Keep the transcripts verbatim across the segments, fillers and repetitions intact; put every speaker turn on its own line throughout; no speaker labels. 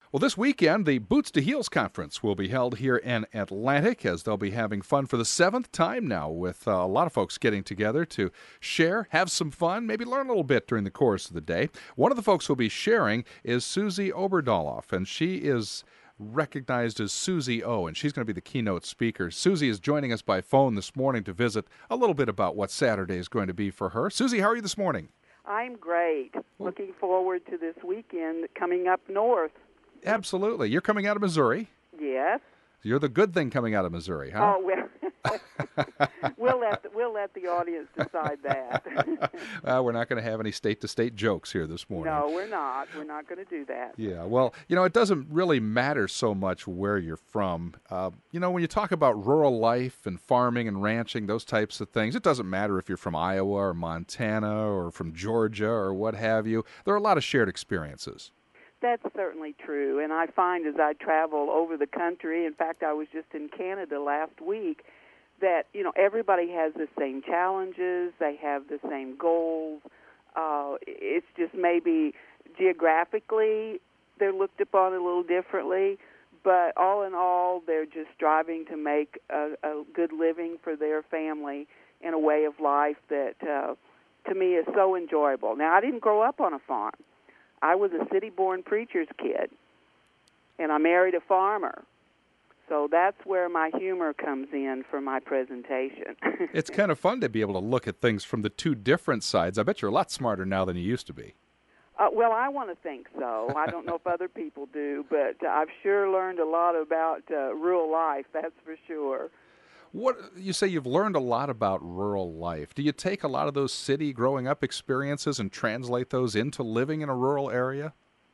Well, this weekend, the Boots to Heels Conference will be held here in Atlantic as they'll be having fun for the seventh time now with uh, a lot of folks getting together to share, have some fun, maybe learn a little bit during the course of the day. One of the folks who'll be sharing is Susie Oberdoloff, and she is recognized as Susie O, and she's going to be the keynote speaker. Susie is joining us by phone this morning to visit a little bit about what Saturday is going to be for her. Susie, how are you this morning?
I'm great. Looking forward to this weekend coming up north.
Absolutely. You're coming out of Missouri.
Yes.
You're the good thing coming out of Missouri, huh?
Oh, well, we'll let the, we'll let the audience decide that.
Well, we're not going to have any state-to-state jokes here this morning.
No, we're not. We're not going to do that.
Yeah, well, you know, it doesn't really matter so much where you're from. Uh, you know, when you talk about rural life and farming and ranching, those types of things, it doesn't matter if you're from Iowa or Montana or from Georgia or what have you. There are a lot of shared experiences.
That's certainly true, and I find as I travel over the country, in fact, I was just in Canada last week, that, you know, everybody has the same challenges, they have the same goals. Uh, it's just maybe geographically they're looked upon a little differently, but all in all, they're just striving to make a, a good living for their family in a way of life that, uh, to me, is so enjoyable. Now, I didn't grow up on a farm. I was a city-born preacher's kid, and I married a farmer. So that's where my humor comes in for my presentation.
It's kind of fun to be able to look at things from the two different sides. I bet you're a lot smarter now than you used to be.
Uh, well, I want to think so. I don't know if other people do, but uh, I've sure learned a lot about uh, rural life, that's for sure.
What you say you've learned a lot about rural life. Do you take a lot of those city growing up experiences and translate those into living in a rural area?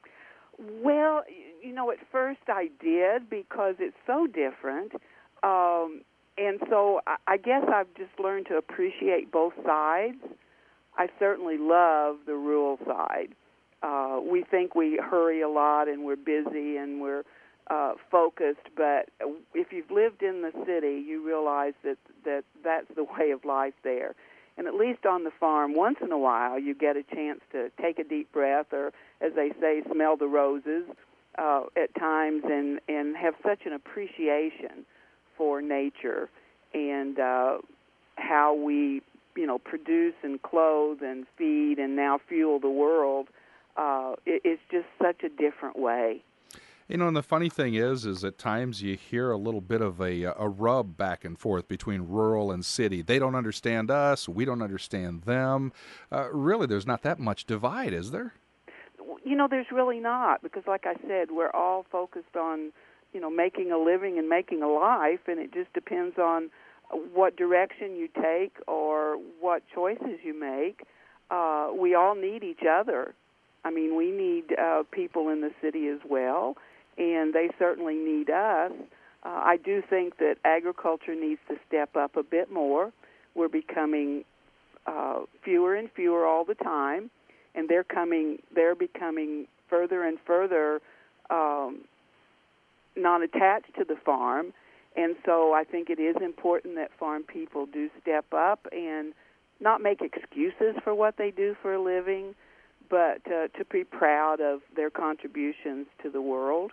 Well, you know, at first I did because it's so different. Um, and so I, I guess I've just learned to appreciate both sides. I certainly love the rural side. Uh, we think we hurry a lot and we're busy and we're Uh, focused, but if you've lived in the city, you realize that, that that's the way of life there. And at least on the farm, once in a while, you get a chance to take a deep breath or, as they say, smell the roses uh, at times and, and have such an appreciation for nature and uh, how we, you know, produce and clothe and feed and now fuel the world. Uh, it, it's just such a different way.
You know, and the funny thing is, is at times you hear a little bit of a, a rub back and forth between rural and city. They don't understand us. We don't understand them. Uh, really, there's not that much divide, is there?
You know, there's really not, because like I said, we're all focused on, you know, making a living and making a life, and it just depends on what direction you take or what choices you make. Uh, we all need each other. I mean, we need uh, people in the city as well, and they certainly need us. Uh, I do think that agriculture needs to step up a bit more. We're becoming uh, fewer and fewer all the time, and they're coming. They're becoming further and further um, not attached to the farm, and so I think it is important that farm people do step up and not make excuses for what they do for a living, but uh, to be proud of their contributions to the world.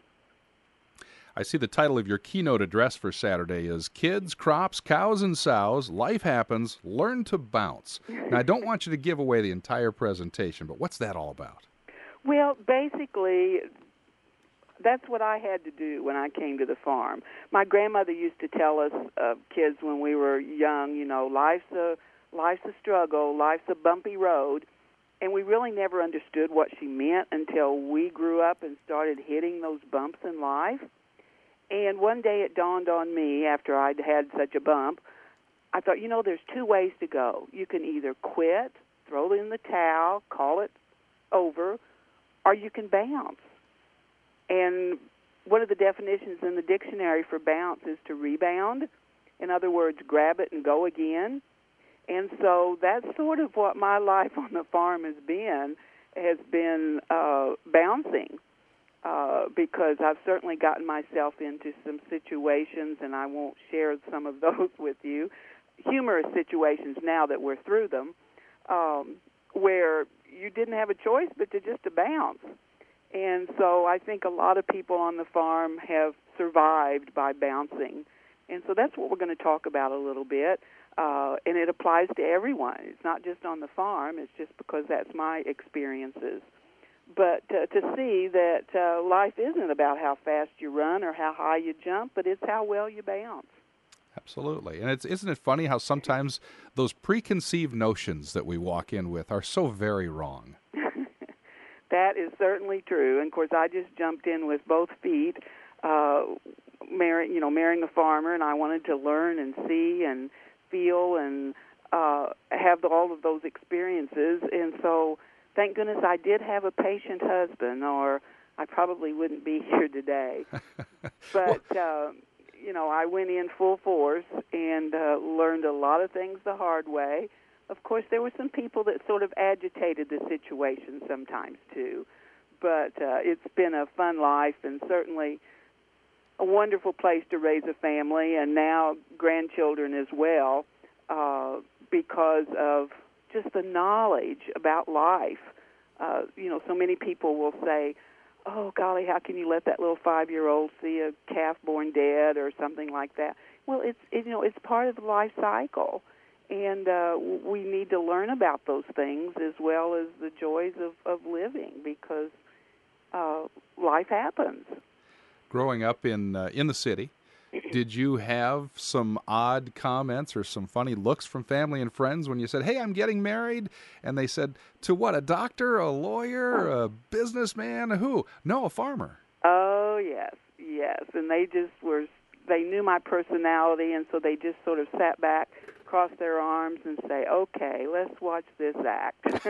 I see the title of your keynote address for Saturday is Kids, Crops, Cows, and Sows, Life Happens, Learn to Bounce. Now, I don't want you to give away the entire presentation, but what's that all about?
Well, basically, that's what I had to do when I came to the farm. My grandmother used to tell us uh, kids when we were young, you know, life's a, life's a struggle, life's a bumpy road. And we really never understood what she meant until we grew up and started hitting those bumps in life. And one day it dawned on me after I'd had such a bump, I thought, you know, there's two ways to go. You can either quit, throw in the towel, call it over, or you can bounce. And one of the definitions in the dictionary for bounce is to rebound. In other words, grab it and go again. And so that's sort of what my life on the farm has been, has been uh, bouncing, uh, because I've certainly gotten myself into some situations, and I won't share some of those with you, humorous situations now that we're through them, um, where you didn't have a choice but to just to bounce. And so I think a lot of people on the farm have survived by bouncing. And so that's what we're going to talk about a little bit. Uh, and it applies to everyone. It's not just on the farm. It's just because that's my experiences. But uh, to see that uh, life isn't about how fast you run or how high you jump, but it's how well you bounce.
Absolutely. And it's, isn't it funny how sometimes those preconceived notions that we walk in with are so very wrong?
That is certainly true. And, of course, I just jumped in with both feet, uh, marrying, you know, marrying a farmer, and I wanted to learn and see and feel and uh, have all of those experiences. And so, thank goodness I did have a patient husband, or I probably wouldn't be here today. But, uh, you know, I went in full force and uh, learned a lot of things the hard way. Of course, there were some people that sort of agitated the situation sometimes, too. But uh, it's been a fun life and certainly a wonderful place to raise a family, and now grandchildren as well, uh, because of just the knowledge about life. Uh, you know, so many people will say, oh, golly, how can you let that little five-year-old see a calf born dead or something like that? Well, it's, it, you know, it's part of the life cycle. And uh, we need to learn about those things as well as the joys of, of living, because uh, life happens.
Growing up in uh, in the city, did you have some odd comments or some funny looks from family and friends when you said, hey, I'm getting married? And they said, to what, a doctor, a lawyer, a businessman, who? No, a farmer.
Oh, yes, yes. And they just were, they knew my personality, and so they just sort of sat back, crossed their arms, and say, okay, let's watch this act.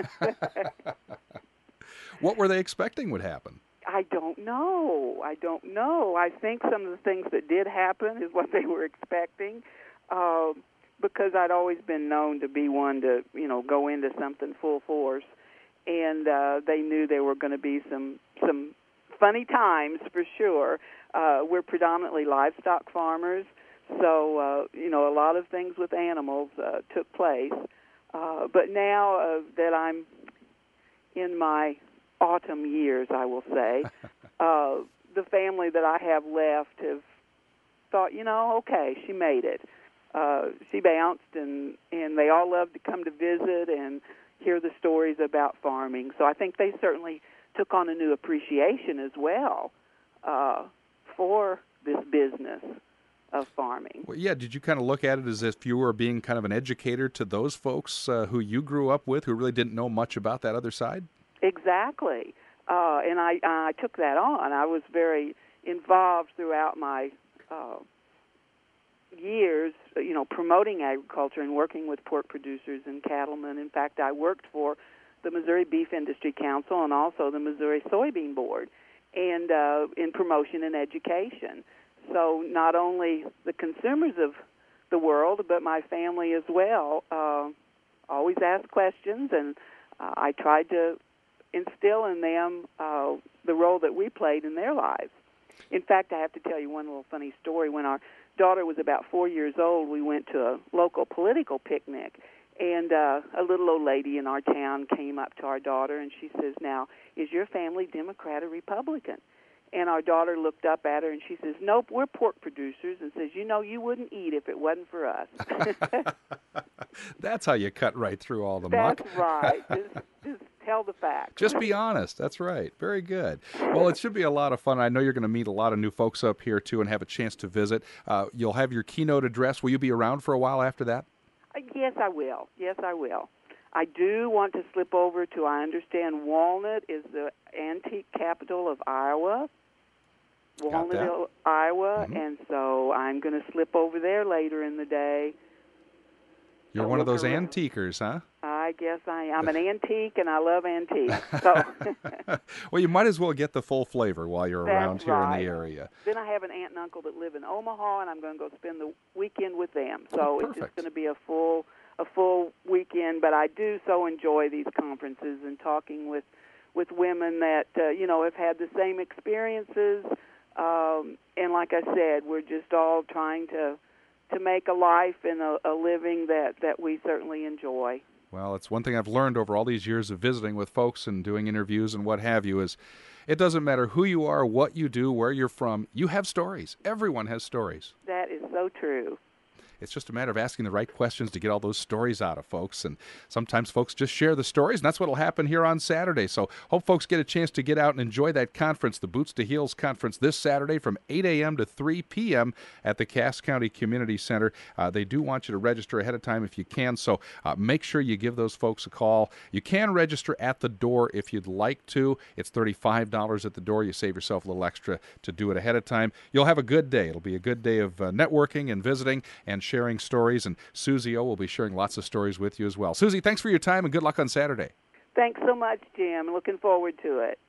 What were they expecting would happen?
I don't know. I don't know. I think some of the things that did happen is what they were expecting, uh, because I'd always been known to be one to, you know, go into something full force, and uh, they knew there were going to be some some funny times for sure. Uh, we're predominantly livestock farmers, so uh, you know, a lot of things with animals uh, took place. Uh, but now uh, that I'm in my autumn years, I will say, uh, the family that I have left have thought, you know, okay, she made it. Uh, she bounced, and, and they all love to come to visit and hear the stories about farming. So I think they certainly took on a new appreciation as well uh, for this business of farming.
Well, yeah, did you kind of look at it as if you were being kind of an educator to those folks uh, who you grew up with who really didn't know much about that other side?
Exactly. Uh, and I, I took that on. I was very involved throughout my uh, years, you know, promoting agriculture and working with pork producers and cattlemen. In fact, I worked for the Missouri Beef Industry Council and also the Missouri Soybean Board, and uh, in promotion and education. So not only the consumers of the world, but my family as well, uh, always asked questions, and uh, I tried to instill in them uh, the role that we played in their lives. In fact, I have to tell you one little funny story. When our daughter was about four years old, we went to a local political picnic, and uh, a little old lady in our town came up to our daughter, and she says, now, is your family Democrat or Republican? And our daughter looked up at her, and she says, nope, we're pork producers, and says, you know, you wouldn't eat if it wasn't for us.
That's how you cut right through all the
That's
muck.
right. Just, just tell the facts.
Just be honest. That's right. Very good. Well, it should be a lot of fun. I know you're going to meet a lot of new folks up here, too, and have a chance to visit. Uh, you'll have your keynote address. Will you be around for a while after that?
Uh, yes, I will. Yes, I will. I do want to slip over to, I understand, Walnut is the antique capital of Iowa. Walnut, Iowa, mm-hmm. And so I'm going to slip over there later in the day.
You're
so
one of those
around.
Antiquers, huh?
I guess I am. I'm an antique, and I love antiques. So.
Well, you might as well get the full flavor while you're
That's
around here
right.
in the area.
Then I have an aunt and uncle that live in Omaha, and I'm going to go spend the weekend with them. So
oh,
it's just going to be a full a full weekend. But I do so enjoy these conferences and talking with, with women that, uh, you know, have had the same experiences. Um, and like I said, we're just all trying to to make a life and a, a living that, that we certainly enjoy.
Well, it's one thing I've learned over all these years of visiting with folks and doing interviews and what have you is It doesn't matter who you are, what you do, where you're from. You have stories. Everyone has stories.
That is so true.
It's just a matter of asking the right questions to get all those stories out of folks. And sometimes folks just share the stories, and that's what will happen here on Saturday. So hope folks get a chance to get out and enjoy that conference, the Boots to Heels Conference, this Saturday from eight a.m. to three p.m. at the Cass County Community Center. Uh, they do want you to register ahead of time if you can, so uh, make sure you give those folks a call. You can register at the door if you'd like to. It's thirty-five dollars at the door. You save yourself a little extra to do it ahead of time. You'll have a good day. It'll be a good day of uh, networking and visiting and sharing stories, and Susie O will be sharing lots of stories with you as well. Susie, thanks for your time, and good luck on Saturday.
Thanks so much, Jim. Looking forward to it.